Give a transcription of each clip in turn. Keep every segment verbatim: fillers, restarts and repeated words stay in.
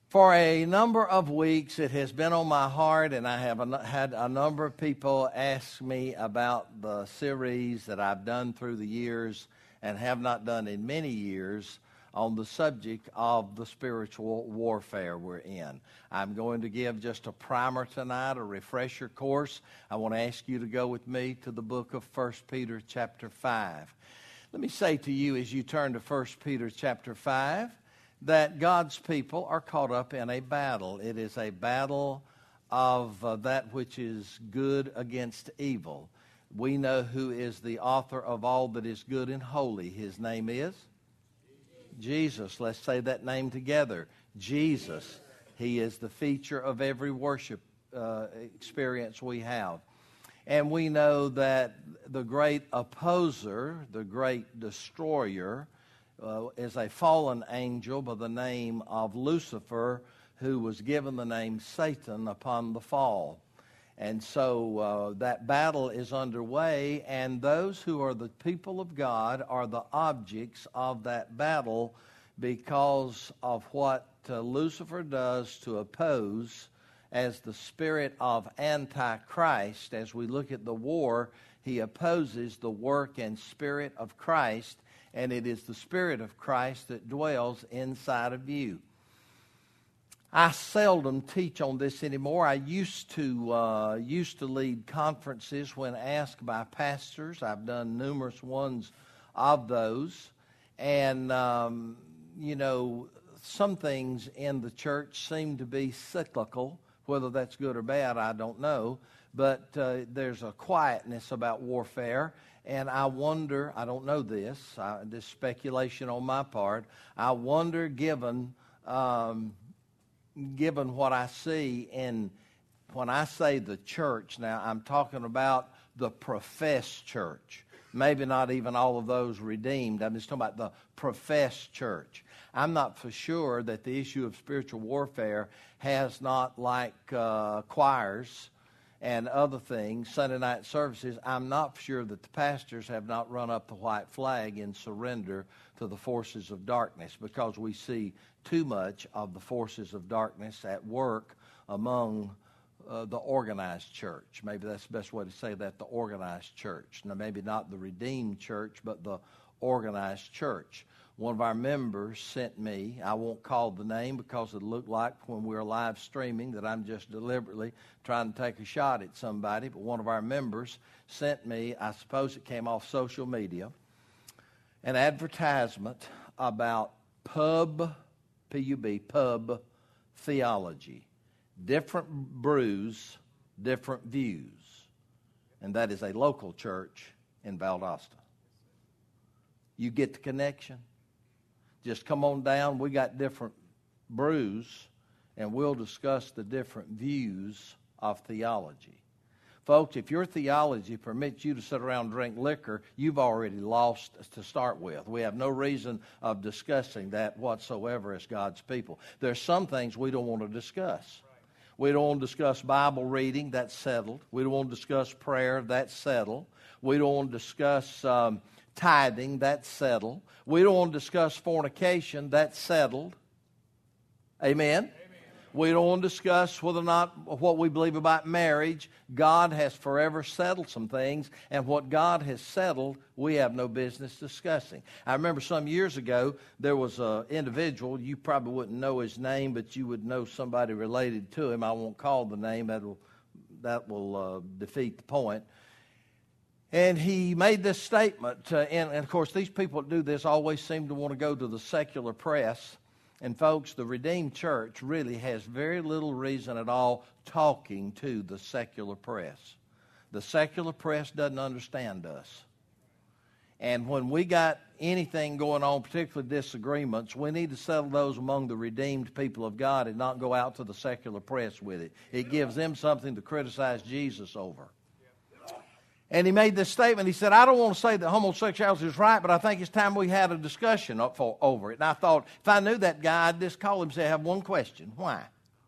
For a number of weeks, it has been on my heart, and I have a, had a number of people ask me about the series that I've done through the years and have not done in many years on the subject of the spiritual warfare we're in. I'm going to give just a primer tonight, a refresher course. I want to ask you to go with me to the book of First Peter chapter five. Let me say to you as you turn to First Peter chapter five, that God's people are caught up in a battle. It is a battle of uh, that which is good against evil. We know who is the author of all that is good and holy. His name is Jesus. Let's say that name together. Jesus. He is the feature of every worship uh, experience we have. And we know that the great opposer, the great destroyer, Uh, is a fallen angel by the name of Lucifer, who was given the name Satan upon the fall. And so uh, that battle is underway, and those who are the people of God are the objects of that battle because of what uh, Lucifer does to oppose as the spirit of Antichrist. As we look at the war, he opposes the work and spirit of Christ, and it is the Spirit of Christ that dwells inside of you. I seldom teach on this anymore. I used to uh, used to lead conferences when asked by pastors. I've done numerous ones of those. And, um, you know, some things in the church seem to be cyclical. Whether that's good or bad, I don't know. But uh, there's a quietness about warfare. And I wonder, I don't know this, uh, this speculation on my part, I wonder given um, given what I see in, when I say the church, now I'm talking about the professed church. Maybe not even all of those redeemed. I'm just talking about the professed church. I'm not for sure that the issue of spiritual warfare has not, like uh, choirs and other things, Sunday night services, I'm not sure that the pastors have not run up the white flag in surrender to the forces of darkness, because we see too much of the forces of darkness at work among uh, the organized church. Maybe that's the best way to say that, the organized church. Now, maybe not the redeemed church, but the organized church. One of our members sent me, I won't call the name because it looked like when we were live streaming that I'm just deliberately trying to take a shot at somebody, but one of our members sent me, I suppose it came off social media, an advertisement about pub, P U B, pub theology. Different brews, different views. And that is a local church in Valdosta. You get the connection? Just come on down. We got different brews, and we'll discuss the different views of theology. Folks, if your theology permits you to sit around and drink liquor, you've already lost to start with. We have no reason of discussing that whatsoever as God's people. There's some things we don't want to discuss. We don't want to discuss Bible reading. That's settled. We don't want to discuss prayer. That's settled. We don't want to discuss Um, tithing, that's settled. We don't want to discuss fornication, that's settled. Amen? Amen? We don't want to discuss whether or not what we believe about marriage. God has forever settled some things, and what God has settled, we have no business discussing. I remember some years ago, there was an individual, you probably wouldn't know his name, but you would know somebody related to him. I won't call the name, that will, that will uh, defeat the point. And he made this statement, uh, and, and of course these people that do this always seem to want to go to the secular press. And folks, the Redeemed Church really has very little reason at all talking to the secular press. The secular press doesn't understand us. And when we got anything going on, particularly disagreements, we need to settle those among the redeemed people of God and not go out to the secular press with it. It gives them something to criticize Jesus over. And he made this statement. He said, I don't want to say that homosexuality is right, but I think it's time we had a discussion up for, over it. And I thought, if I knew that guy, I'd just call him and say, I have one question. Why?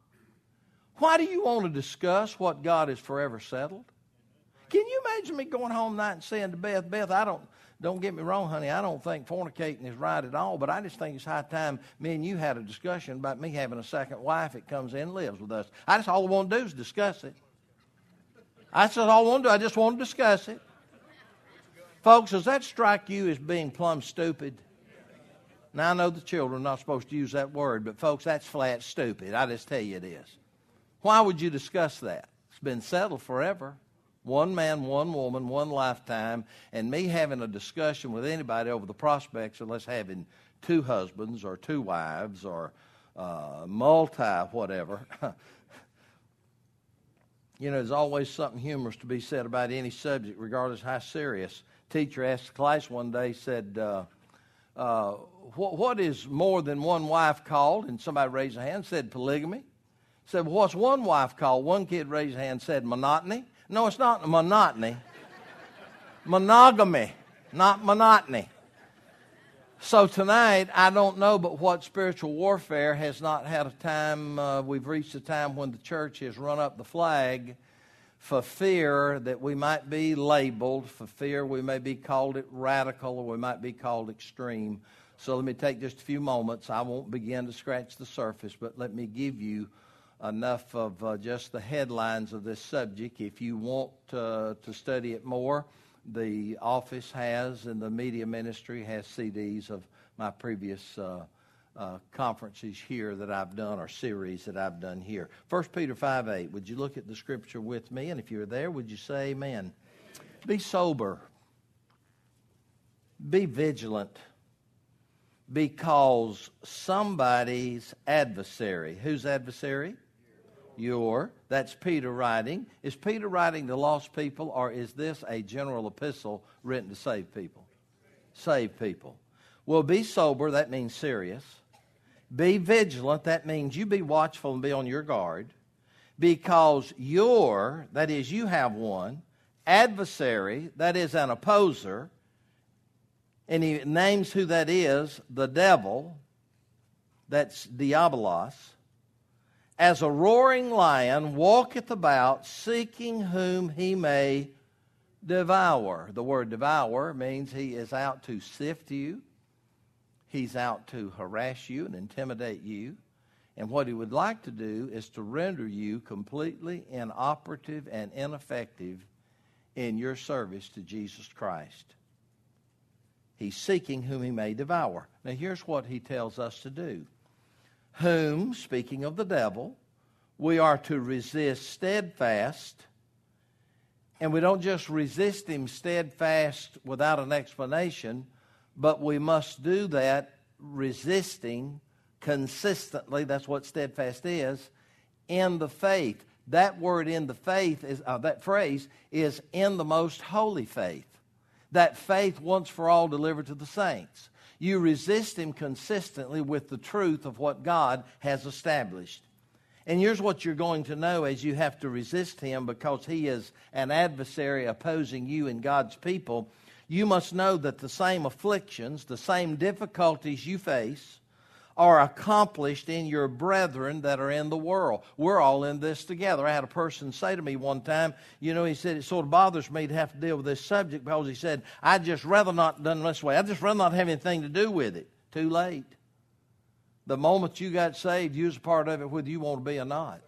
Why do you want to discuss what God has forever settled? Can you imagine me going home tonight and saying to Beth, Beth, I don't, Don't get me wrong, honey. I don't think fornicating is right at all, but I just think it's high time me and you had a discussion about me having a second wife that comes in and lives with us. I just all I want to do is discuss it. That's all I want to do. I just want to discuss it. Folks, does that strike you as being plumb stupid? Now, I know the children are not supposed to use that word, but folks, that's flat stupid. I just tell you it is. Why would you discuss that? It's been settled forever. One man, one woman, one lifetime, and me having a discussion with anybody over the prospects of us having two husbands or two wives or uh, multi whatever. You know, there's always something humorous to be said about any subject, regardless of how serious. Teacher asked the class one day, said, uh, uh, what, what is more than one wife called? And somebody raised a hand, said polygamy. Said, well, what's one wife called? One kid raised a hand, said monotony. No, it's not monotony. Monogamy, not monotony. So tonight, I don't know but what spiritual warfare has not had a time, uh, we've reached a time when the church has run up the flag for fear that we might be labeled, for fear we may be called it radical or we might be called extreme. So let me take just a few moments. I won't begin to scratch the surface, but let me give you enough of uh, just the headlines of this subject. If you want uh, to study it more, the office has, and the media ministry has C Ds of my previous uh, uh, conferences here that I've done, or series that I've done here. First Peter five eight, would you look at the scripture with me? And if you're there, would you say amen? Amen. Be sober. Be vigilant. Because somebody's adversary. Whose adversary? Your. That's Peter writing. Is Peter writing to lost people, or is this a general epistle written to save people? Save people. Well, be sober, that means serious. Be vigilant, that means you be watchful and be on your guard. Because your, that is you have one, adversary, that is an opposer, and he names who that is, the devil, that's diabolos, as a roaring lion walketh about, seeking whom he may devour. The word devour means he is out to sift you. He's out to harass you and intimidate you. And what he would like to do is to render you completely inoperative and ineffective in your service to Jesus Christ. He's seeking whom he may devour. Now here's what he tells us to do. Whom, speaking of the devil, we are to resist steadfast. And we don't just resist him steadfast without an explanation, but we must do that resisting consistently. That's what steadfast is, in the faith. That word in the faith, is uh, that phrase is in the most holy faith. That faith once for all delivered to the saints. You resist him consistently with the truth of what God has established. And here's what you're going to know as you have to resist him, because he is an adversary opposing you and God's people. You must know that the same afflictions, the same difficulties you face are accomplished in your brethren that are in the world. We're all in this together. I had a person say to me one time, you know, he said, it sort of bothers me to have to deal with this subject, because he said, I'd just rather not done this way. I'd just rather not have anything to do with it. Too late. The moment you got saved, you was a part of it whether you want to be or not.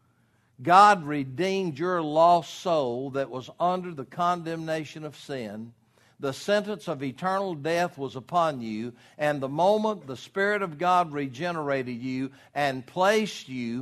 God redeemed your lost soul that was under the condemnation of sin. The sentence of eternal death was upon you, and the moment the Spirit of God regenerated you and placed you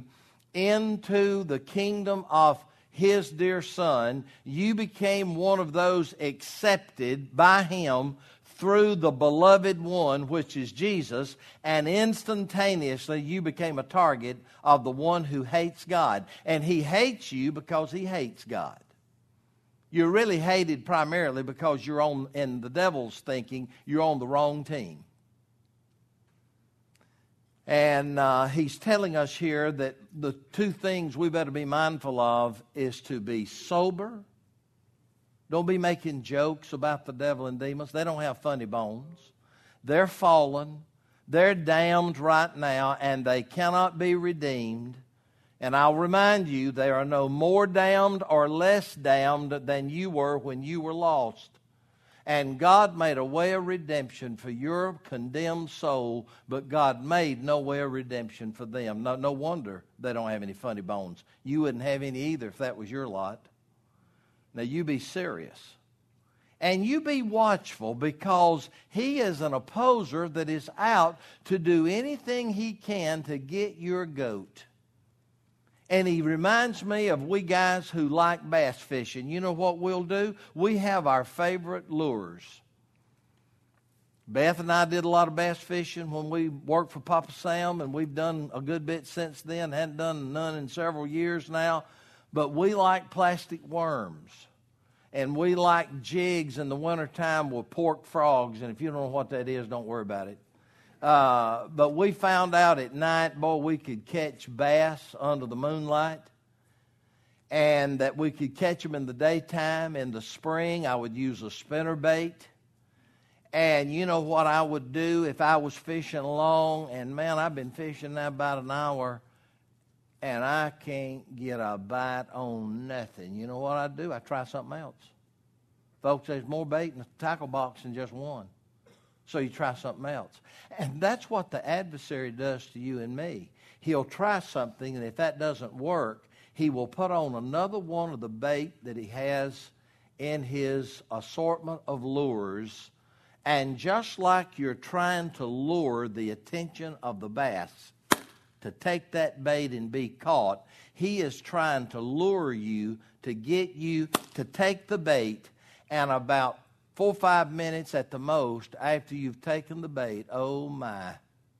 into the kingdom of His dear Son, you became one of those accepted by Him through the beloved one, which is Jesus, and instantaneously you became a target of the one who hates God. And he hates you because he hates God. You're really hated primarily because you're on, in the devil's thinking, you're on the wrong team. And uh, he's telling us here that the two things we better be mindful of is to be sober. Don't be making jokes about the devil and demons. They don't have funny bones. They're fallen. They're damned right now, and they cannot be redeemed. And I'll remind you, they are no more damned or less damned than you were when you were lost. And God made a way of redemption for your condemned soul, but God made no way of redemption for them. No, no wonder they don't have any funny bones. You wouldn't have any either if that was your lot. Now, you be serious. And you be watchful, because he is an opposer that is out to do anything he can to get your goat. And he reminds me of we guys who like bass fishing. You know what we'll do? We have our favorite lures. Beth and I did a lot of bass fishing when we worked for Papa Sam, and we've done a good bit since then. Hadn't done none in several years now. But we like plastic worms. And we like jigs in the wintertime with pork frogs. And if you don't know what that is, don't worry about it. Uh, but we found out at night, boy, we could catch bass under the moonlight, and that we could catch them in the daytime. In the spring, I would use a spinner bait. And you know what I would do if I was fishing along, and man, I've been fishing now about an hour, and I can't get a bite on nothing. You know what I do? I try something else. Folks, there's more bait in the tackle box than just one. So you try something else. And that's what the adversary does to you and me. He'll try something, and if that doesn't work, he will put on another one of the bait that he has in his assortment of lures. And just like you're trying to lure the attention of the bass to take that bait and be caught, he is trying to lure you to get you to take the bait, and about Four or five minutes at the most after you've taken the bait, oh my,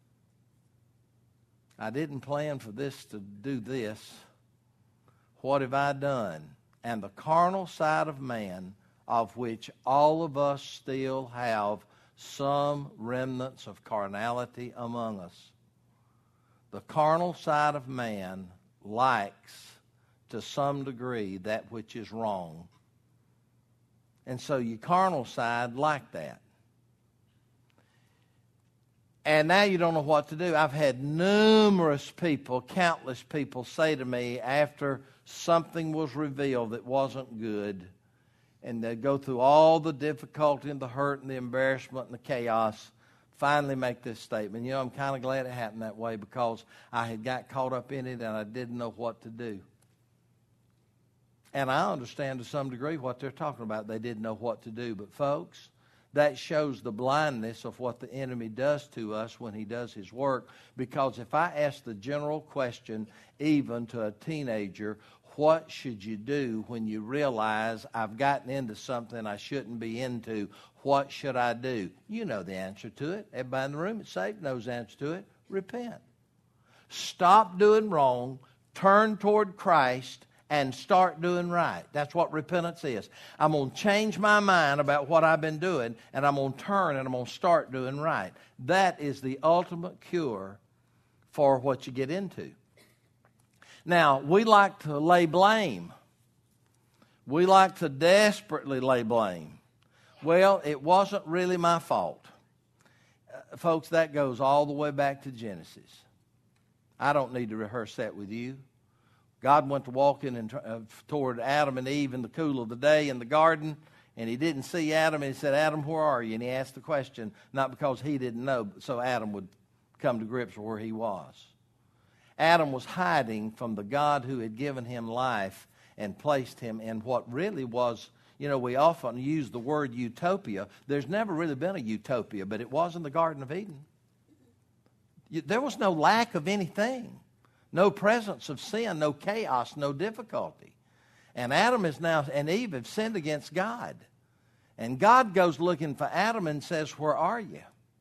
I didn't plan for this to do this. What have I done? And the carnal side of man, of which all of us still have some remnants of carnality among us. The carnal side of man likes, to some degree, that which is wrong. And so your carnal side like that. And now you don't know what to do. I've had numerous people, countless people say to me after something was revealed that wasn't good, and they go through all the difficulty and the hurt and the embarrassment and the chaos, finally make this statement. You know, I'm kind of glad it happened that way, because I had got caught up in it and I didn't know what to do. And I understand to some degree what they're talking about. They didn't know what to do. But folks, that shows the blindness of what the enemy does to us when he does his work. Because if I ask the general question, even to a teenager, what should you do when you realize I've gotten into something I shouldn't be into? What should I do? You know the answer to it. Everybody in the room that's saved knows the answer to it. Repent. Stop doing wrong. Turn toward Christ and start doing right. That's what repentance is. I'm going to change my mind about what I've been doing, and I'm going to turn and I'm going to start doing right. That is the ultimate cure for what you get into. Now, we like to lay blame. We like to desperately lay blame. Well, it wasn't really my fault. Uh, folks, that goes all the way back to Genesis. I don't need to rehearse that with you. God went to walking and, uh, toward Adam and Eve in the cool of the day in the garden, and he didn't see Adam, and he said, Adam, where are you? And he asked the question, not because he didn't know, but so Adam would come to grips with where he was. Adam was hiding from the God who had given him life and placed him in what really was, you know, we often use the word utopia. There's never really been a utopia, but it was in the Garden of Eden. There was no lack of anything. No presence of sin, no chaos, no difficulty. And Adam is now, and Eve have sinned against God. And God goes looking for Adam and says, where are you?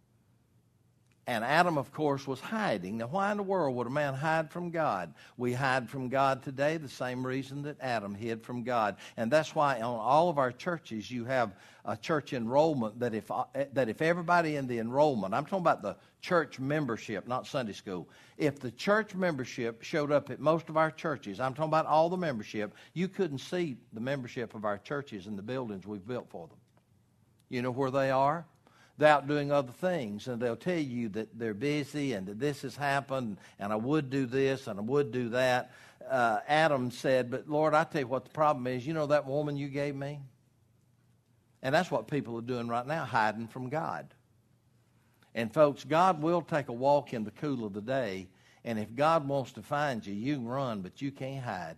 And Adam, of course, was hiding. Now, why in the world would a man hide from God? We hide from God today the same reason that Adam hid from God. And that's why on all of our churches you have a church enrollment that if that if everybody in the enrollment, I'm talking about the church membership, not Sunday school. If the church membership showed up at most of our churches, I'm talking about all the membership, you couldn't see the membership of our churches in the buildings we've built for them. You know where they are? They're out doing other things, and they'll tell you that they're busy and that this has happened, and I would do this and I would do that. Uh, Adam said, but Lord, I tell you what the problem is. You know that woman you gave me? And that's what people are doing right now, hiding from God. And folks, God will take a walk in the cool of the day. And if God wants to find you, you can run, but you can't hide.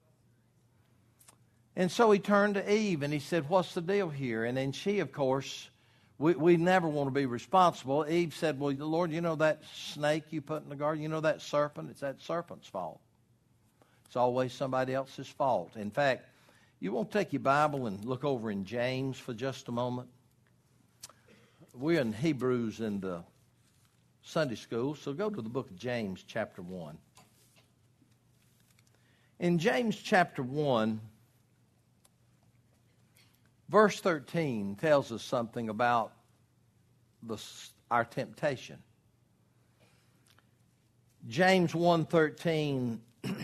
And so he turned to Eve and he said, what's the deal here? And then she, of course, we, we never want to be responsible. Eve said, well, Lord, you know that snake you put in the garden? You know that serpent? It's that serpent's fault. It's always somebody else's fault. In fact, you won't take your Bible and look over in James for just a moment. We're in Hebrews in the Sunday school, so go to the book of James, chapter one. In James chapter one, verse thirteen tells us something about the, our temptation. James one thirteen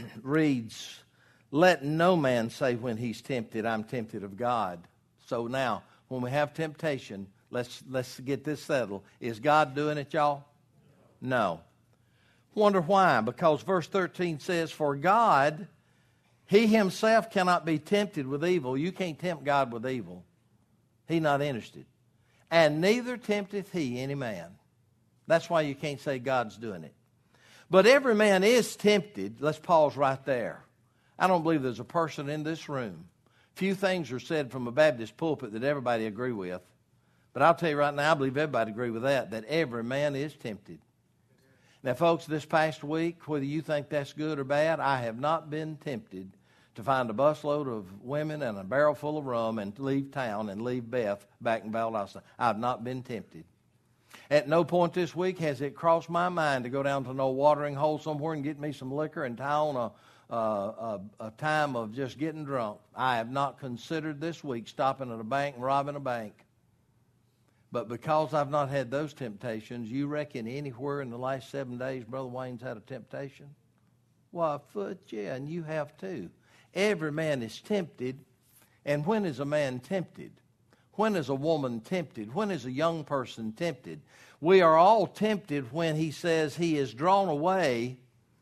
reads, let no man say when he's tempted, I'm tempted of God. So now, when we have temptation, let's let's get this settled. Is God doing it, y'all? No. Wonder why? Because verse thirteen says, for God, he himself cannot be tempted with evil. You can't tempt God with evil. He's not interested. And neither tempteth he any man. That's why you can't say God's doing it. But every man is tempted. Let's pause right there. I don't believe there's a person in this room. Few things are said from a Baptist pulpit that everybody agree with. But I'll tell you right now, I believe everybody agree with that, that every man is tempted. Now, folks, this past week, whether you think that's good or bad, I have not been tempted to find a busload of women and a barrel full of rum and leave town and leave Beth back in Valdosta. I've not been tempted. At no point this week has it crossed my mind to go down to no watering hole somewhere and get me some liquor and tie on a Uh, a, a time of just getting drunk. I have not considered this week stopping at a bank and robbing a bank. But because I've not had those temptations, you reckon anywhere in the last seven days Brother Wayne's had a temptation? Why, foot, yeah, and you have too. Every man is tempted. And when is a man tempted? When is a woman tempted? When is a young person tempted? We are all tempted when he says he is drawn away.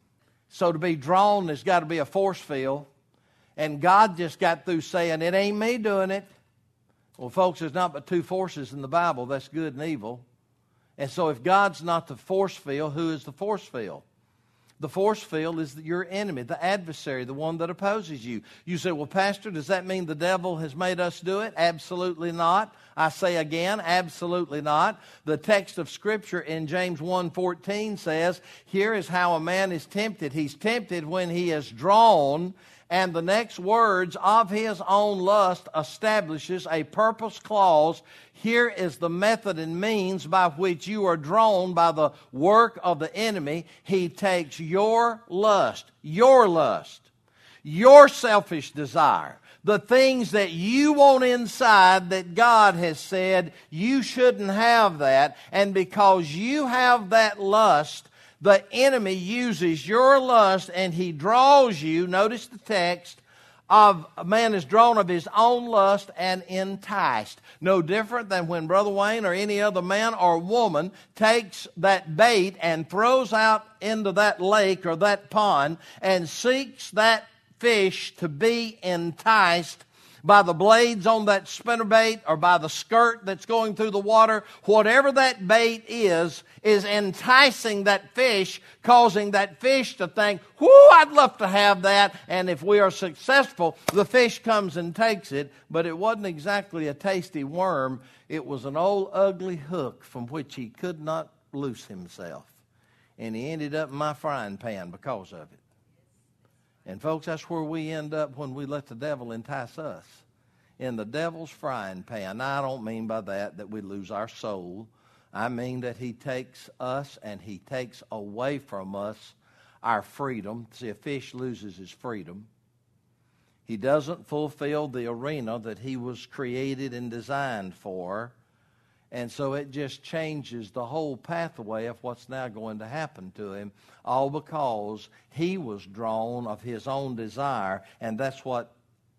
So to be drawn, there's got to be a force field. And God just got through saying, it ain't me doing it. Well, folks, there's not but two forces in the Bible. That's good and evil. And so if God's not the force field, who is the force field? The force field is your enemy, the adversary, the one that opposes you. You say, well, Pastor, does that mean the devil has made us do it? Absolutely not. I say again, absolutely not. The text of Scripture in James one fourteen says, here is how a man is tempted. He's tempted when he is drawn, and the next words, of his own lust, establishes a purpose clause. Here is the method and means by which you are drawn by the work of the enemy. He takes your lust, your lust, your selfish desire, the things that you want inside that God has said you shouldn't have that, and because you have that lust, the enemy uses your lust and he draws you, notice the text, of a man is drawn of his own lust and enticed. No different than when Brother Wayne or any other man or woman takes that bait and throws out into that lake or that pond and seeks that fish to be enticed by the blades on that spinnerbait or by the skirt that's going through the water. Whatever that bait is, is enticing that fish, causing that fish to think, whoo, I'd love to have that. And if we are successful, the fish comes and takes it. But it wasn't exactly a tasty worm. It was an old ugly hook from which he could not loose himself. And he ended up in my frying pan because of it. And folks, that's where we end up when we let the devil entice us. In the devil's frying pan. Now, I don't mean by that that we lose our soul. I mean that he takes us and he takes away from us our freedom. See, a fish loses his freedom. He doesn't fulfill the arena that he was created and designed for. And so it just changes the whole pathway of what's now going to happen to him, all because he was drawn of his own desire, and that's what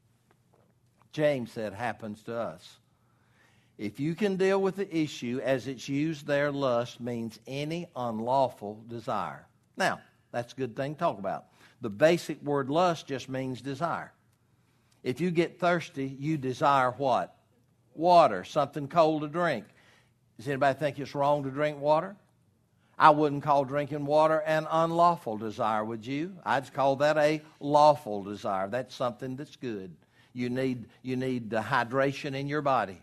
James said happens to us. If you can deal with the issue as it's used there, lust means any unlawful desire. Now, that's a good thing to talk about. The basic word lust just means desire. If you get thirsty, you desire what? water, something cold to drink. Does anybody think it's wrong to drink water? I wouldn't call drinking water an unlawful desire, would you? I'd call that a lawful desire. That's something that's good. You need, you need the hydration in your body.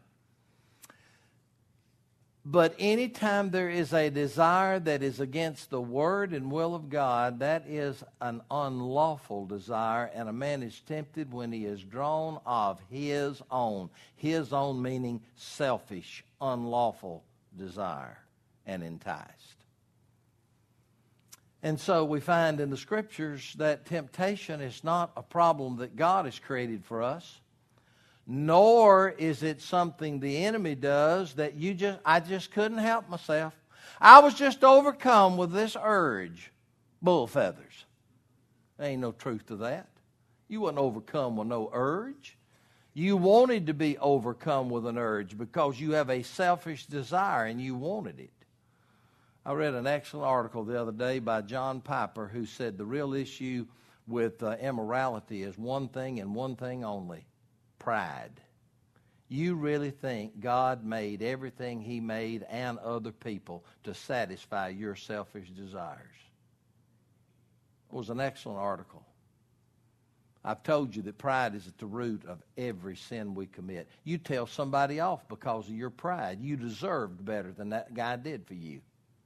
But anytime there is a desire that is against the word and will of God, that is an unlawful desire, and a man is tempted when he is drawn of his own. His own meaning selfish, unlawful desire, and enticed. And so we find in the Scriptures that temptation is not a problem that God has created for us, nor is it something the enemy does that you just, I just couldn't help myself. I was just overcome with this urge. Bull feathers. There ain't no truth to that. You wasn't overcome with no urge. You wanted to be overcome with an urge because you have a selfish desire and you wanted it. I read an excellent article the other day by John Piper who said the real issue with uh, immorality is one thing and one thing only. Pride. You really think God made everything He made and other people to satisfy your selfish desires? It was an excellent article. I've told you that pride is at the root of every sin we commit. You tell somebody off because of your pride. You deserved better than that guy did for you.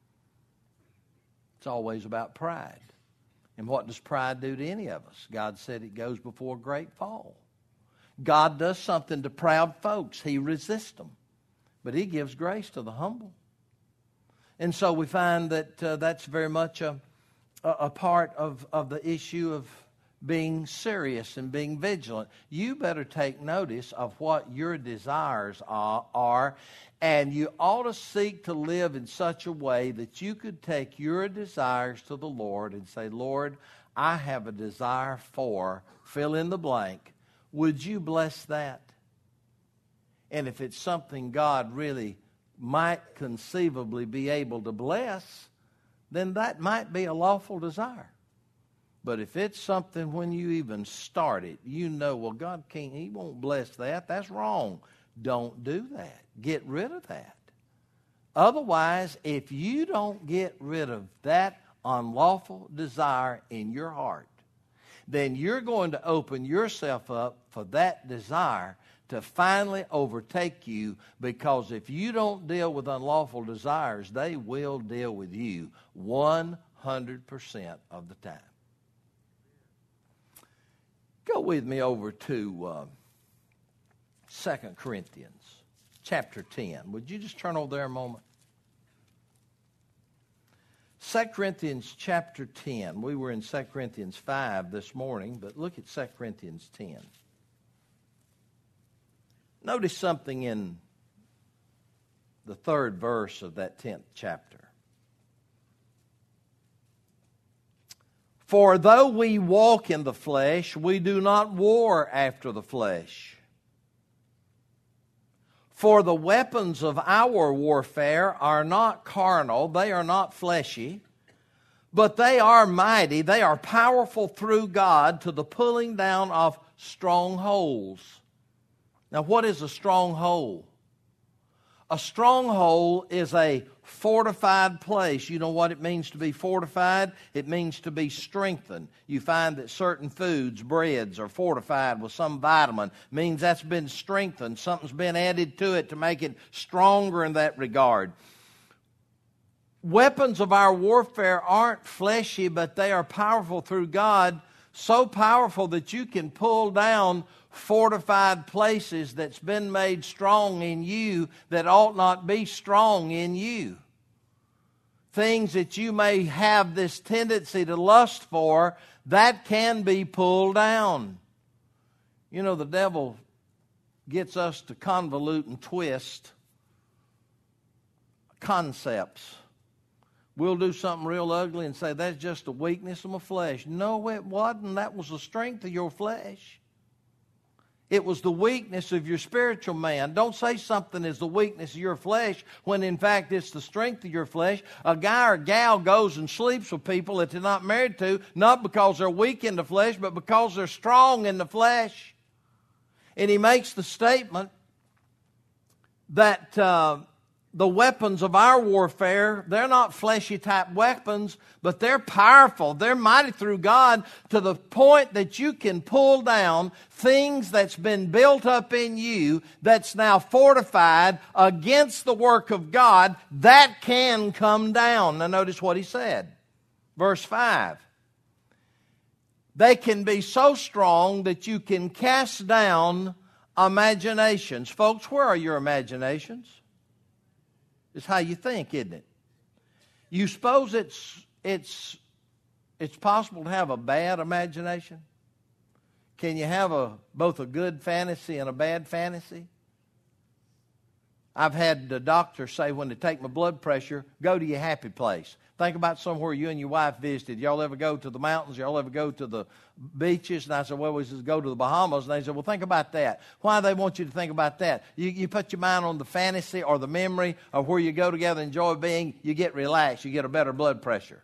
It's always about pride. And what does pride do to any of us? God said it goes before a great fall. God does something to proud folks. He resists them. But He gives grace to the humble. And so we find that uh, that's very much a, a, a part of, of the issue of being serious and being vigilant. You better take notice of what your desires are, are, and you ought to seek to live in such a way that you could take your desires to the Lord and say, Lord, I have a desire for, fill in the blank. Would you bless that? And if it's something God really might conceivably be able to bless, then that might be a lawful desire. But if it's something when you even start it, you know, well, God can't, He won't bless that. That's wrong. Don't do that. Get rid of that. Otherwise, if you don't get rid of that unlawful desire in your heart, then you're going to open yourself up for that desire to finally overtake you, because if you don't deal with unlawful desires, they will deal with you one hundred percent of the time. Go with me over to uh, Second Corinthians chapter ten. Would you just turn over there a moment? Second Corinthians chapter ten. We were in Second Corinthians five this morning, but look at Second Corinthians ten. Notice something in the third verse of that tenth chapter. For though we walk in the flesh, we do not war after the flesh. For the weapons of our warfare are not carnal, they are not fleshy, but they are mighty, they are powerful through God to the pulling down of strongholds. Now, what is a stronghold? A stronghold is a fortified place. You know what it means to be fortified? It means to be strengthened. You find that certain foods, breads, are fortified with some vitamin. It means that's been strengthened. Something's been added to it to make it stronger in that regard. Weapons of our warfare aren't fleshy, but they are powerful through God. So powerful that you can pull down fortified places that's been made strong in you that ought not be strong in you. Things that you may have this tendency to lust for, that can be pulled down. You know, the devil gets us to convolute and twist concepts. We'll do something real ugly and say, that's just a weakness of my flesh. No, it wasn't. That was the strength of your flesh. It was the weakness of your spiritual man. Don't say something is the weakness of your flesh when in fact it's the strength of your flesh. A guy or gal goes and sleeps with people that they're not married to, not because they're weak in the flesh, but because they're strong in the flesh. And he makes the statement, that uh, the weapons of our warfare, they're not fleshy type weapons, but they're powerful. They're mighty through God to the point that you can pull down things that's been built up in you that's now fortified against the work of God. That can come down. Now notice what he said. Verse five. They can be so strong that you can cast down imaginations. Folks, where are your imaginations? It's how you think, isn't it? You suppose it's it's it's possible to have a bad imagination? Can you have a both a good fantasy and a bad fantasy? I've had the doctor say when they take my blood pressure, go to your happy place. Think about somewhere you and your wife visited. Y'all ever go to the mountains? Y'all ever go to the beaches? And I said, well, we just go to the Bahamas. And they said, well, think about that. Why do they want you to think about that? You, you put your mind on the fantasy or the memory of where you go together and enjoy being. You get relaxed. You get a better blood pressure.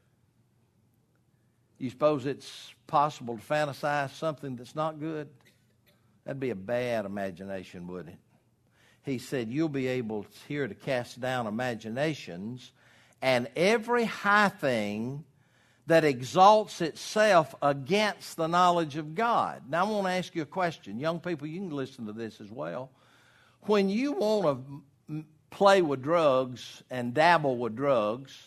You suppose it's possible to fantasize something that's not good? That'd be a bad imagination, wouldn't it? He said, you'll be able here to cast down imaginations and every high thing that exalts itself against the knowledge of God. Now, I want to ask you a question. Young people, you can listen to this as well. When you want to play with drugs and dabble with drugs,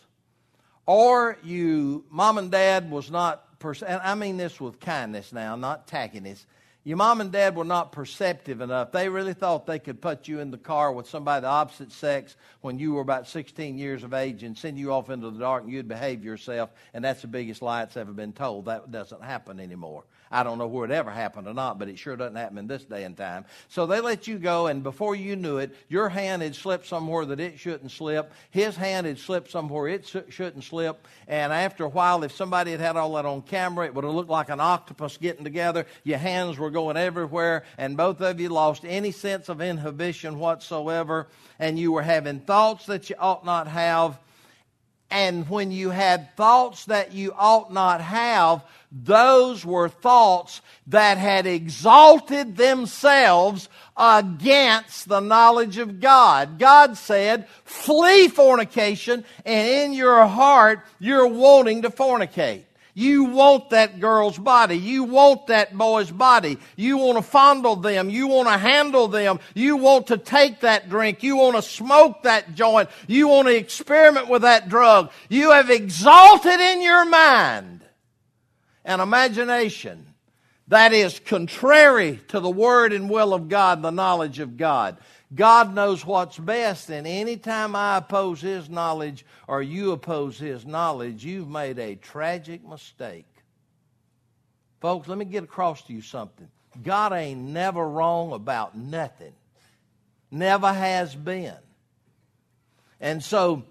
or you, mom and dad was not, pers- and I mean this with kindness now, not tackiness. Your mom and dad were not perceptive enough. They really thought they could put you in the car with somebody of the opposite sex when you were about sixteen years of age and send you off into the dark and you'd behave yourself, and that's the biggest lie that's ever been told. That doesn't happen anymore. I don't know where it ever happened or not, but it sure doesn't happen in this day and time. So they let you go, and before you knew it, your hand had slipped somewhere that it shouldn't slip. His hand had slipped somewhere it shouldn't slip. And after a while, if somebody had had all that on camera, it would have looked like an octopus getting together. Your hands were going everywhere, and both of you lost any sense of inhibition whatsoever, and you were having thoughts that you ought not have. And when you had thoughts that you ought not have, those were thoughts that had exalted themselves against the knowledge of God. God said, flee fornication, and in your heart, you're wanting to fornicate. You want that girl's body. You want that boy's body. You want to fondle them. You want to handle them. You want to take that drink. You want to smoke that joint. You want to experiment with that drug. You have exalted in your mind an imagination that is contrary to the word and will of God, the knowledge of God. God knows what's best, and anytime I oppose His knowledge or you oppose His knowledge, you've made a tragic mistake. Folks, let me get across to you something. God ain't never wrong about nothing. Never has been. And so,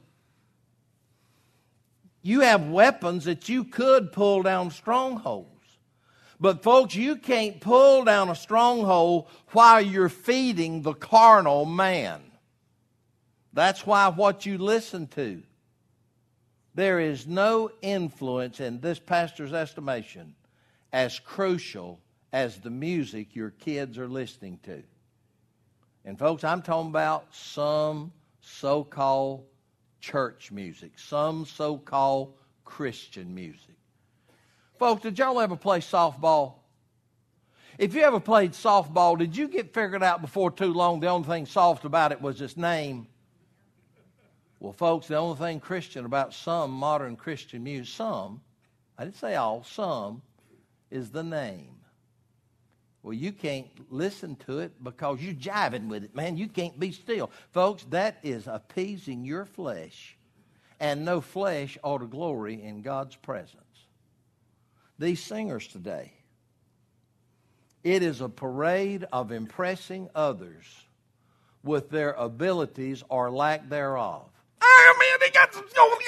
you have weapons that you could pull down strongholds. But folks, you can't pull down a stronghold while you're feeding the carnal man. That's why what you listen to. There is no influence in this pastor's estimation as crucial as the music your kids are listening to. And folks, I'm talking about some so-called church music, some so-called Christian music. Folks, did y'all ever play softball? If you ever played softball, did you get figured out before too long the only thing soft about it was its name? Well, folks, the only thing Christian about some modern Christian music, some, I didn't say all, some, is the name. Well, you can't listen to it because you're jiving with it, man. You can't be still. Folks, that is appeasing your flesh, and no flesh ought to glory in God's presence. These singers today, it is a parade of impressing others with their abilities or lack thereof. Oh, man, they got some...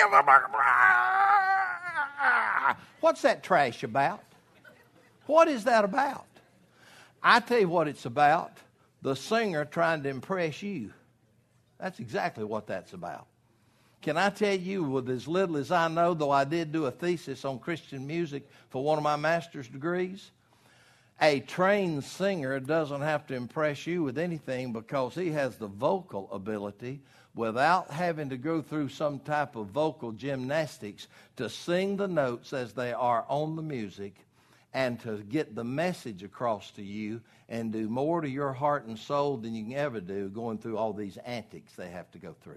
What's that trash about? What is that about? I tell you what it's about. The singer trying to impress you. That's exactly what that's about. Can I tell you, with as little as I know, though I did do a thesis on Christian music for one of my master's degrees, A trained singer doesn't have to impress you with anything because he has the vocal ability without having to go through some type of vocal gymnastics to sing the notes as they are on the music and to get the message across to you and do more to your heart and soul than you can ever do going through all these antics they have to go through.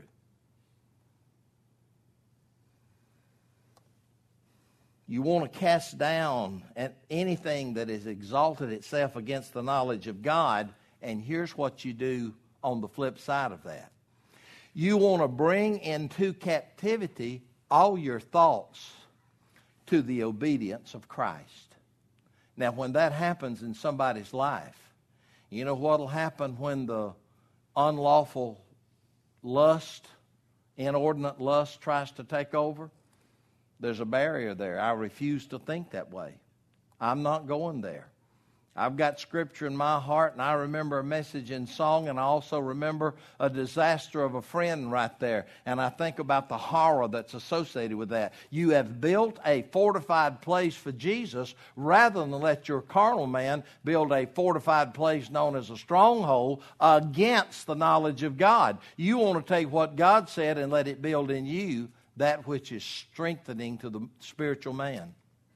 You want to cast down at anything that has exalted itself against the knowledge of God, and here's what you do on the flip side of that. You want to bring into captivity all your thoughts to the obedience of Christ. Now, when that happens in somebody's life, you know what will happen when the unlawful lust, inordinate lust tries to take over? There's a barrier there. I refuse to think that way. I'm not going there. I've got Scripture in my heart, and I remember a message in song, and I also remember a disaster of a friend right there. And I think about the horror that's associated with that. You have built a fortified place for Jesus rather than let your carnal man build a fortified place known as a stronghold against the knowledge of God. You want to take what God said and let it build in you that which is strengthening to the spiritual man.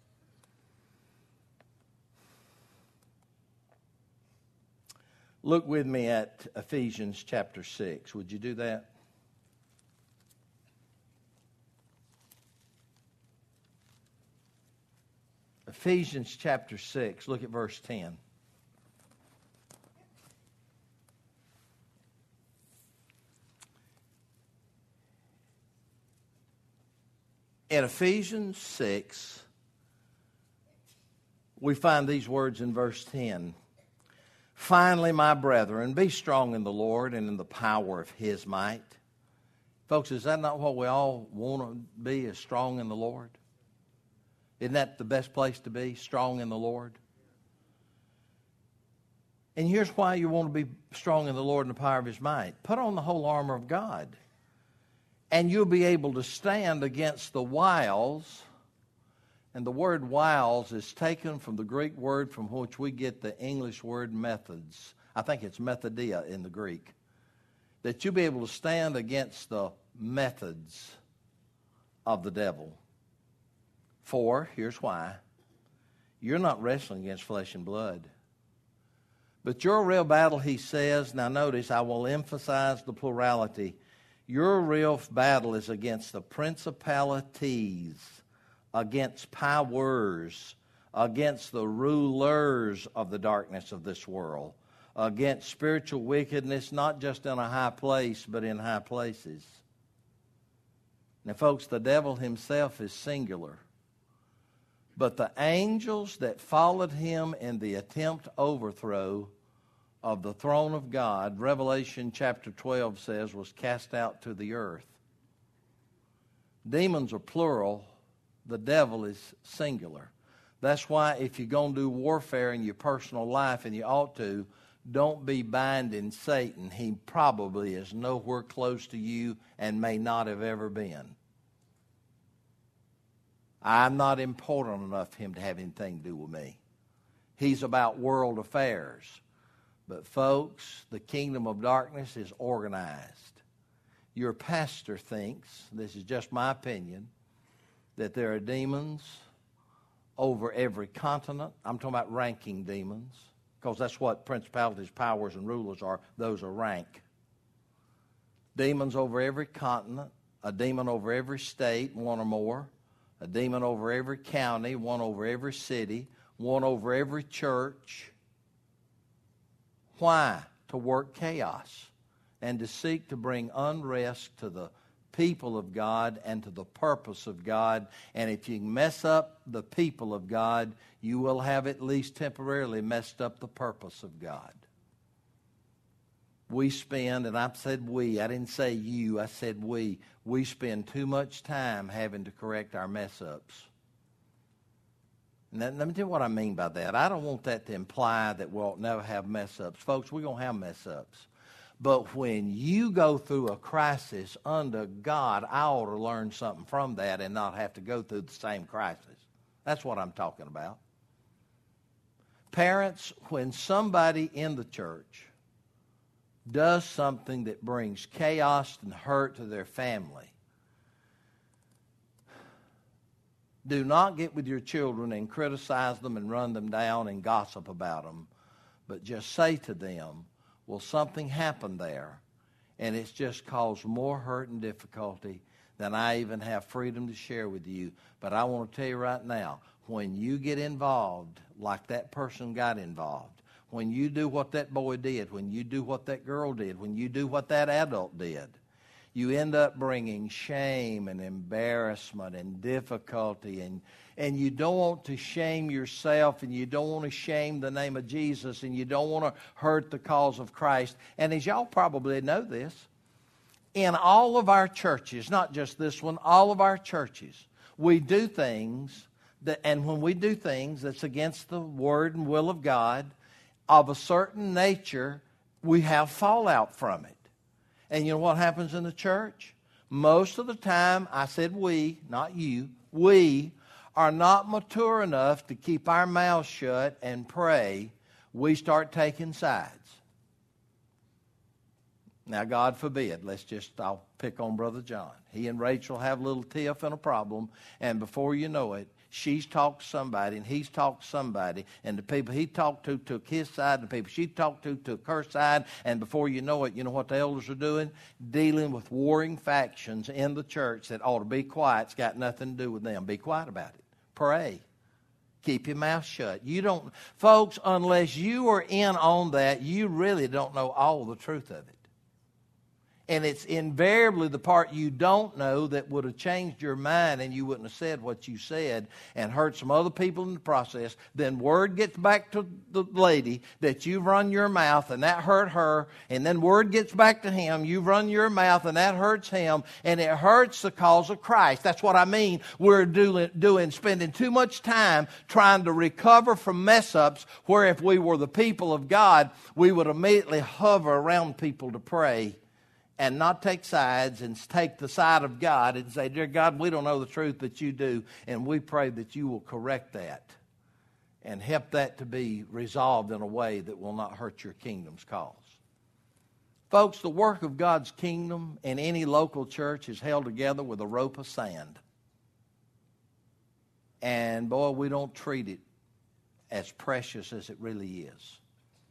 Look with me at Ephesians chapter six. Would you do that? Ephesians chapter six. Look at verse ten. In Ephesians six, we find these words in verse ten. Finally, my brethren, be strong in the Lord and in the power of His might. Folks, is that not what we all want to be, is strong in the Lord? Isn't that the best place to be, strong in the Lord? And here's why you want to be strong in the Lord and the power of His might. Put on the whole armor of God, and you'll be able to stand against the wiles. And the word wiles is taken from the Greek word from which we get the English word methods. I think it's methodia in the Greek. That you'll be able to stand against the methods of the devil. For, here's why. You're not wrestling against flesh and blood. But your real battle, he says, now notice, I will emphasize the plurality. Your real battle is against the principalities, against powers, against the rulers of the darkness of this world, against spiritual wickedness, not just in a high place, but in high places. Now, folks, the devil himself is singular. But the angels that followed him in the attempt overthrow of the throne of God, Revelation chapter twelve says, was cast out to the earth. Demons are plural. The devil is singular. That's why if you're going to do warfare in your personal life, and you ought to, don't be binding Satan. He probably is nowhere close to you and may not have ever been. I'm not important enough for him to have anything to do with me. He's about world affairs. But folks, the kingdom of darkness is organized. Your pastor thinks, this is just my opinion, that there are demons over every continent. I'm talking about ranking demons, because that's what principalities, powers, and rulers are. Those are rank. Demons over every continent, a demon over every state, one or more, a demon over every county, one over every city, one over every church. Why? To work chaos and to seek to bring unrest to the people of God and to the purpose of God. And if you mess up the people of God, you will have at least temporarily messed up the purpose of God. We spend, and I said we, I didn't say you, I said we, we spend too much time having to correct our mess-ups. Now, let me tell you what I mean by that. I don't want that to imply that we'll never have mess-ups. Folks, we're going to have mess-ups. But when you go through a crisis under God, I ought to learn something from that and not have to go through the same crisis. That's what I'm talking about. Parents, when somebody in the church does something that brings chaos and hurt to their family, do not get with your children and criticize them and run them down and gossip about them, but just say to them, well, something happened there, and it's just caused more hurt and difficulty than I even have freedom to share with you. But I want to tell you right now, when you get involved like that person got involved, when you do what that boy did, when you do what that girl did, when you do what that adult did, you end up bringing shame and embarrassment and difficulty, and, and you don't want to shame yourself, and you don't want to shame the name of Jesus, and you don't want to hurt the cause of Christ. And as y'all probably know this, in all of our churches, not just this one, all of our churches, we do things that, and when we do things that's against the word and will of God of a certain nature, we have fallout from it. And you know what happens in the church? Most of the time, I said we, not you, we are not mature enough to keep our mouths shut and pray. We start taking sides. Now, God forbid, let's just, I'll pick on Brother John. He and Rachel have a little tiff and a problem, and before you know it, she's talked to somebody, and he's talked to somebody, and the people he talked to took his side, and the people she talked to took her side, and before you know it, you know what the elders are doing? Dealing with warring factions in the church that ought to be quiet. It's got nothing to do with them. Be quiet about it. Pray. Keep your mouth shut. You don't, folks, unless you are in on that, you really don't know all the truth of it. And it's invariably the part you don't know that would have changed your mind and you wouldn't have said what you said and hurt some other people in the process. Then word gets back to the lady that you've run your mouth and that hurt her. And then word gets back to him, you've run your mouth and that hurts him. And it hurts the cause of Christ. That's what I mean. We're doing, doing spending too much time trying to recover from mess-ups, where if we were the people of God, we would immediately hover around people to pray and not take sides, and take the side of God and say, dear God, we don't know the truth, but you do, and we pray that you will correct that and help that to be resolved in a way that will not hurt your kingdom's cause. Folks, the work of God's kingdom in any local church is held together with a rope of sand. And boy, we don't treat it as precious as it really is.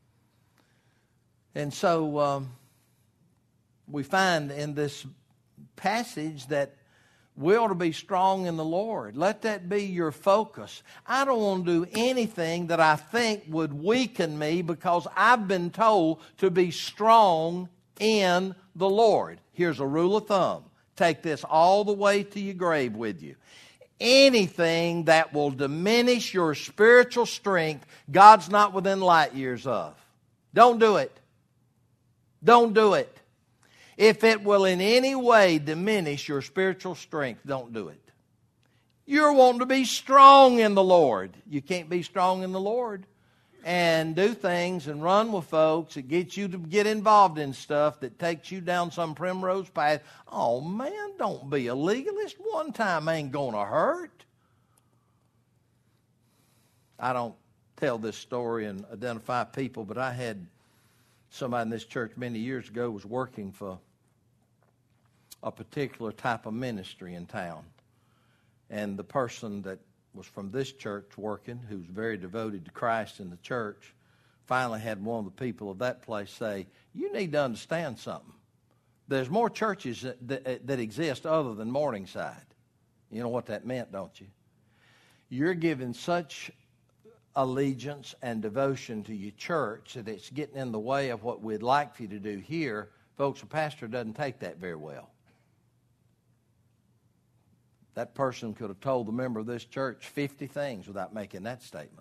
And so, um, we find in this passage that we ought to be strong in the Lord. Let that be your focus. I don't want to do anything that I think would weaken me, because I've been told to be strong in the Lord. Here's a rule of thumb. Take this all the way to your grave with you. Anything that will diminish your spiritual strength, God's not within light years of. Don't do it. Don't do it. If it will in any way diminish your spiritual strength, don't do it. You're wanting to be strong in the Lord. You can't be strong in the Lord and do things and run with folks that get you to get involved in stuff that takes you down some primrose path. Oh, man, don't be a legalist. One time ain't going to hurt. I don't tell this story and identify people, but I had somebody in this church many years ago was working for a particular type of ministry in town. And the person that was from this church working, who was very devoted to Christ in the church, finally had one of the people of that place say, you need to understand something. There's more churches that, that, that exist other than Morningside. You know what that meant, don't you? You're giving such allegiance and devotion to your church that it's getting in the way of what we'd like for you to do here. Folks, a pastor doesn't take that very well. That person could have told the member of this church fifty things without making that statement.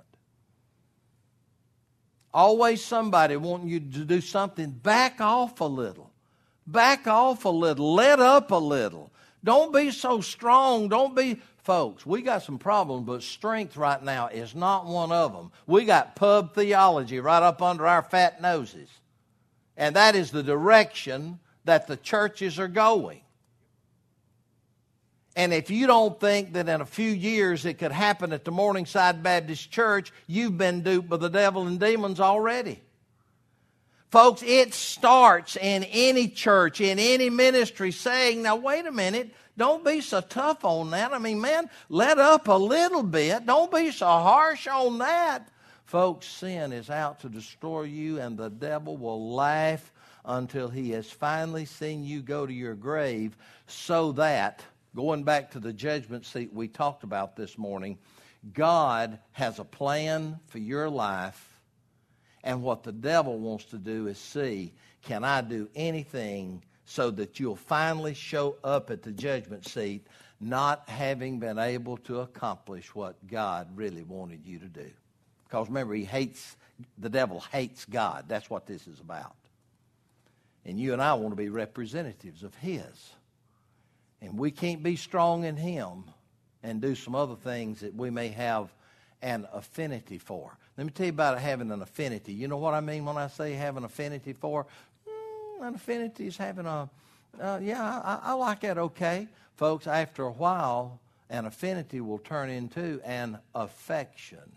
Always somebody wanting you to do something. Back off a little. Back off a little. Let up a little. Don't be so strong. Don't be... Folks, we got some problems, but strength right now is not one of them. We got pub theology right up under our fat noses. And that is the direction that the churches are going. And if you don't think that in a few years it could happen at the Morningside Baptist Church, you've been duped by the devil and demons already. Folks, it starts in any church, in any ministry, saying, now wait a minute, don't be so tough on that. I mean, man, let up a little bit. Don't be so harsh on that. Folks, sin is out to destroy you, and the devil will laugh until he has finally seen you go to your grave, so that, going back to the judgment seat we talked about this morning, God has a plan for your life. And what the devil wants to do is see, can I do anything so that you'll finally show up at the judgment seat not having been able to accomplish what God really wanted you to do. Because remember, he hates, the devil hates God. That's what this is about. And you and I want to be representatives of his. And we can't be strong in him and do some other things that we may have an affinity for. Let me tell you about having an affinity. You know what I mean when I say have an affinity for? Mm, an affinity is having a, uh, yeah, I, I like that okay. Folks, after a while, an affinity will turn into an affection.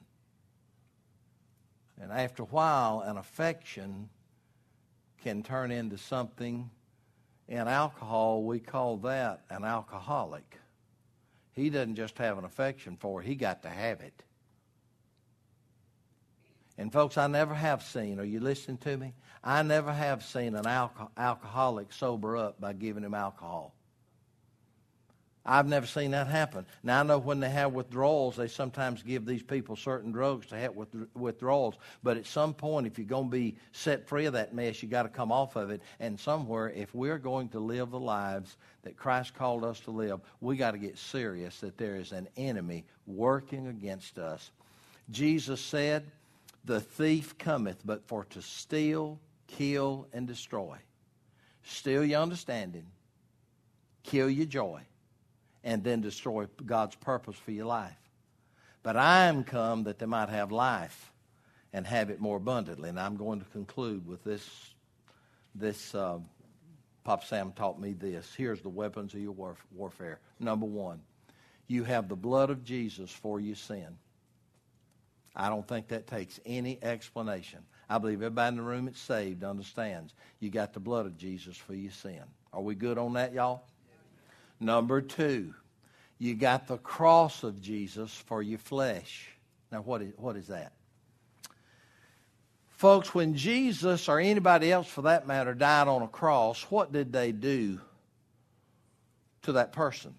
And after a while, an affection can turn into something. In alcohol, we call that an alcoholic. He doesn't just have an affection for it, he got to have it. And folks, I never have seen, are you listening to me? I never have seen an alco- alcoholic sober up by giving him alcohol. I've never seen that happen. Now, I know when they have withdrawals, they sometimes give these people certain drugs to help with withdrawals. But at some point, if you're going to be set free of that mess, you got to come off of it. And somewhere, if we're going to live the lives that Christ called us to live, we got to get serious that there is an enemy working against us. Jesus said, the thief cometh but for to steal, kill, and destroy. Steal your understanding, kill your joy, and then destroy God's purpose for your life. But I am come that they might have life and have it more abundantly. And I'm going to conclude with this. This uh, Papa Sam taught me this. Here's the weapons of your warf- warfare. Number one, you have the blood of Jesus for your sin. I don't think that takes any explanation. I believe everybody in the room that's saved understands you got the blood of Jesus for your sin. Are we good on that, y'all? Number two, you got the cross of Jesus for your flesh. Now, what is, what is that? Folks, when Jesus, or anybody else for that matter, died on a cross, what did they do to that person?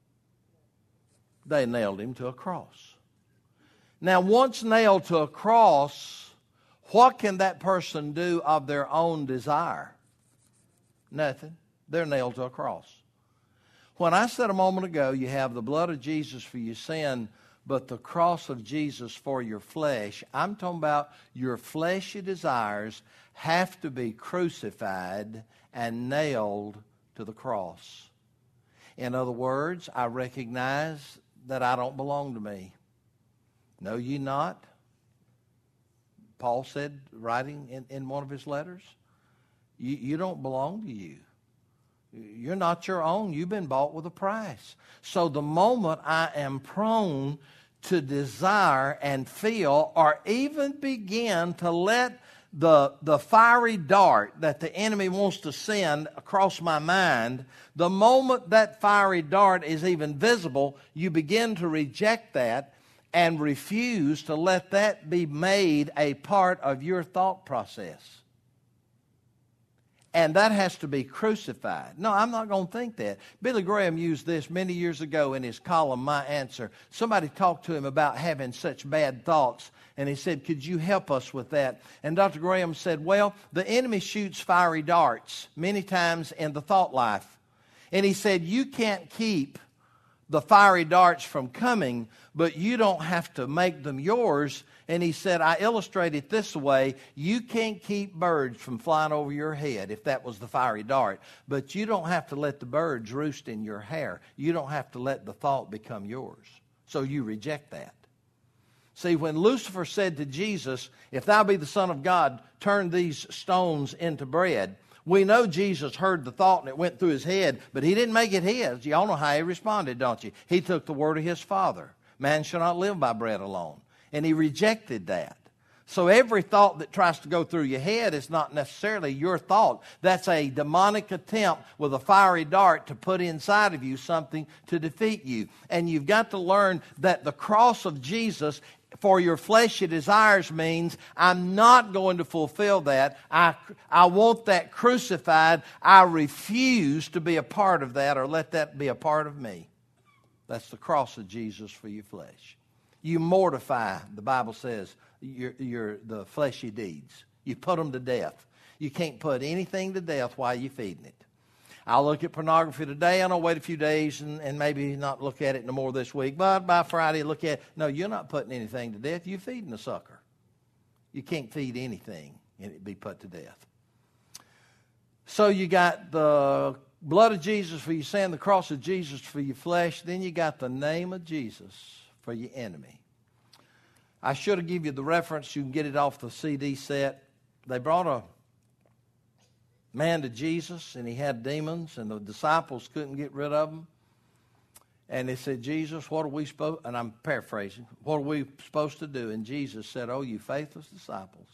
They nailed him to a cross. Now, once nailed to a cross, what can that person do of their own desire? Nothing. They're nailed to a cross. When I said a moment ago, you have the blood of Jesus for your sin, but the cross of Jesus for your flesh, I'm talking about your fleshy desires have to be crucified and nailed to the cross. In other words, I recognize that I don't belong to me. Know ye not? Paul said, writing in, in one of his letters, you, you don't belong to you. You're not your own. You've been bought with a price. So the moment I am prone to desire and feel or even begin to let the, the fiery dart that the enemy wants to send across my mind, the moment that fiery dart is even visible, you begin to reject that and refuse to let that be made a part of your thought process. And that has to be crucified. No, I'm not going to think that. Billy Graham used this many years ago in his column, My Answer. Somebody talked to him about having such bad thoughts, and he said, could you help us with that? And Doctor Graham said, well, the enemy shoots fiery darts many times in the thought life. And he said, you can't keep the fiery darts from coming, but you don't have to make them yours. And he said, I illustrate it this way. You can't keep birds from flying over your head if that was the fiery dart. But you don't have to let the birds roost in your hair. You don't have to let the thought become yours. So you reject that. See, when Lucifer said to Jesus, if thou be the Son of God, turn these stones into bread. We know Jesus heard the thought and it went through his head, but he didn't make it his. Y'all know how he responded, don't you? He took the word of his Father. Man shall not live by bread alone. And he rejected that. So every thought that tries to go through your head is not necessarily your thought. That's a demonic attempt with a fiery dart to put inside of you something to defeat you. And you've got to learn that the cross of Jesus for your fleshy desires means I'm not going to fulfill that. I, I want that crucified. I refuse to be a part of that or let that be a part of me. That's the cross of Jesus for your flesh. You mortify, the Bible says, your, your, the fleshy deeds. You put them to death. You can't put anything to death while you're feeding it. I'll look at pornography today, and I'll wait a few days and, and maybe not look at it no more this week. But by Friday, look at it. No, you're not putting anything to death. You're feeding the sucker. You can't feed anything and it be put to death. So you got the blood of Jesus for your sin, the cross of Jesus for your flesh. Then you got the name of Jesus for your enemy. I should have given you the reference. You can get it off the C D set. They brought a man to Jesus, and he had demons, and the disciples couldn't get rid of them. And they said, Jesus, what are we supposed, and I'm paraphrasing, what are we supposed to do? And Jesus said, oh, you faithless disciples.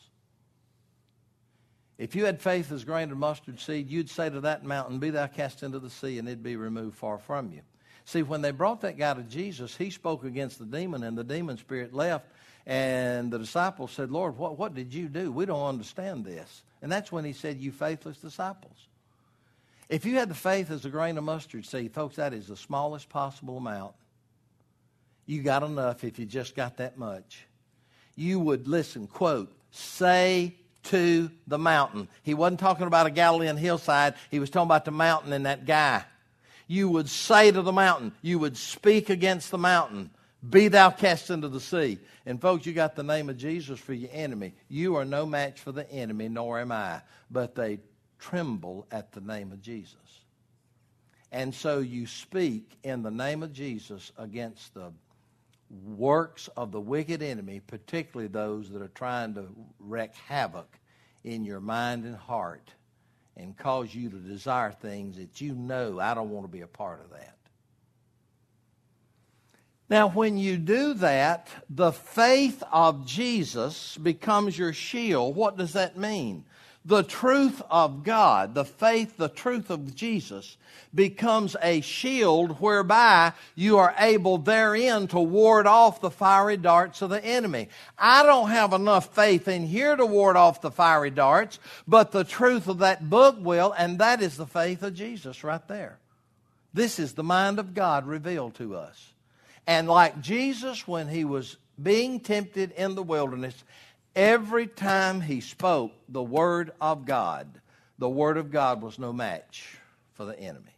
If you had faith as a grain of mustard seed, you'd say to that mountain, be thou cast into the sea, and it'd be removed far from you. See, when they brought that guy to Jesus, he spoke against the demon, and the demon spirit left. And the disciples said, Lord, what, what did you do? We don't understand this. And that's when he said, you faithless disciples. If you had the faith as a grain of mustard seed, folks, that is the smallest possible amount. You got enough if you just got that much. You would, listen, quote, say to the mountain. He wasn't talking about a Galilean hillside. He was talking about the mountain and that guy. You would say to the mountain. You would speak against the mountain. Be thou cast into the sea. And folks, you got the name of Jesus for your enemy. You are no match for the enemy, nor am I. But they tremble at the name of Jesus. And so you speak in the name of Jesus against the works of the wicked enemy, particularly those that are trying to wreak havoc in your mind and heart and cause you to desire things that you know, I don't want to be a part of that. Now, when you do that, the faith of Jesus becomes your shield. What does that mean? The truth of God, the faith, the truth of Jesus becomes a shield whereby you are able therein to ward off the fiery darts of the enemy. I don't have enough faith in here to ward off the fiery darts, but the truth of that book will, and that is the faith of Jesus right there. This is the mind of God revealed to us. And like Jesus, when he was being tempted in the wilderness, every time he spoke the word of God, the word of God was no match for the enemy.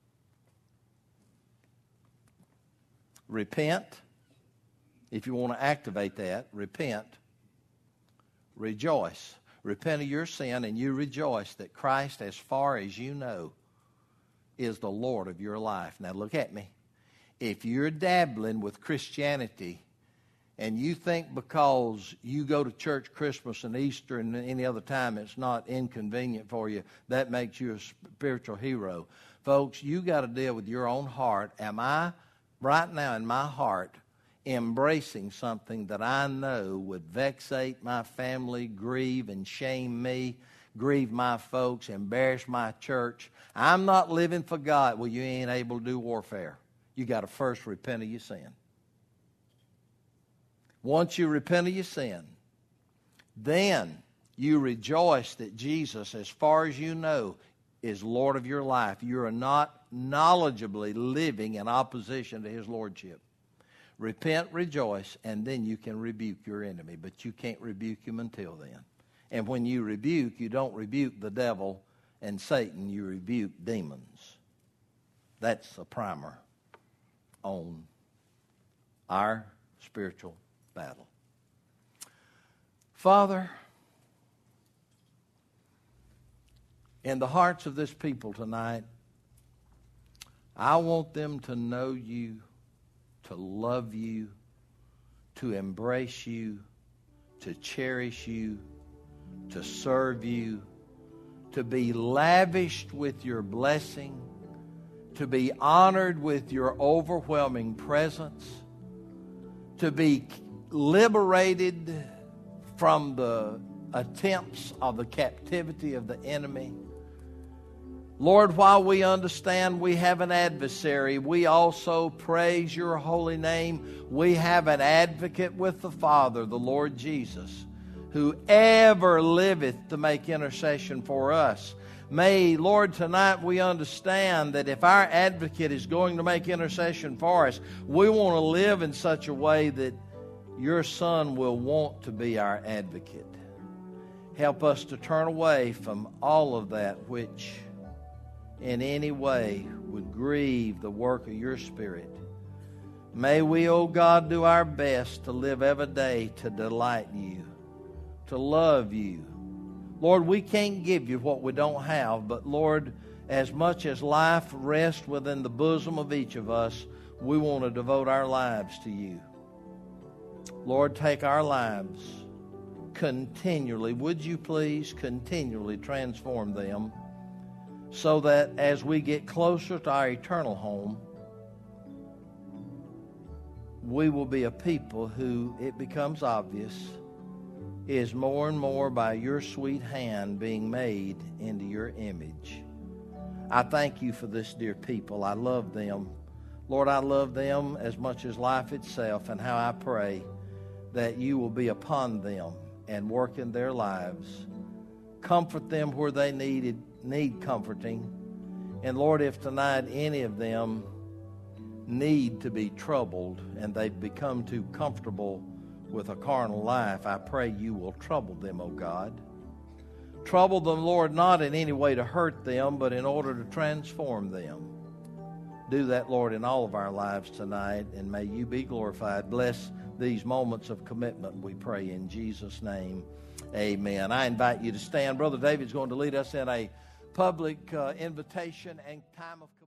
Repent. If you want to activate that, repent. Rejoice. Repent of your sin, and you rejoice that Christ, as far as you know, is the Lord of your life. Now look at me. If you're dabbling with Christianity and you think because you go to church Christmas and Easter and any other time it's not inconvenient for you, that makes you a spiritual hero. Folks, you got to deal with your own heart. Am I, right now in my heart, embracing something that I know would vexate my family, grieve and shame me, grieve my folks, embarrass my church? I'm not living for God. Well, you ain't able to do warfare. You got to first repent of your sin. Once you repent of your sin, then you rejoice that Jesus, as far as you know, is Lord of your life. You are not knowledgeably living in opposition to his lordship. Repent, rejoice, and then you can rebuke your enemy. But you can't rebuke him until then. And when you rebuke, you don't rebuke the devil and Satan. You rebuke demons. That's a primer on our spiritual battle. Father, in the hearts of this people tonight, I want them to know you, to love you, to embrace you, to cherish you, to serve you, to be lavished with your blessing, to be honored with your overwhelming presence, to be liberated from the attempts of the captivity of the enemy. Lord, while we understand we have an adversary, we also praise your holy name. We have an advocate with the Father, the Lord Jesus, who ever liveth to make intercession for us. May, Lord, tonight we understand that if our advocate is going to make intercession for us, we want to live in such a way that your Son will want to be our advocate. Help us to turn away from all of that which in any way would grieve the work of your Spirit. May we, O God, do our best to live every day to delight you, to love you. Lord, we can't give you what we don't have, but Lord, as much as life rests within the bosom of each of us, we want to devote our lives to you. Lord, take our lives continually. Would you please continually transform them so that as we get closer to our eternal home, we will be a people who, it becomes obvious, is more and more by your sweet hand being made into your image. I thank you for this dear people. I love them. Lord, I love them as much as life itself, and how I pray that you will be upon them and work in their lives. Comfort them where they needed, need comforting. And Lord, if tonight any of them need to be troubled and they've become too comfortable with a carnal life, I pray you will trouble them, O God. Trouble them, Lord, not in any way to hurt them, but in order to transform them. Do that, Lord, in all of our lives tonight, and may you be glorified. Bless these moments of commitment, we pray in Jesus' name. Amen. I invite you to stand. Brother David's going to lead us in a public uh, invitation and time of commitment.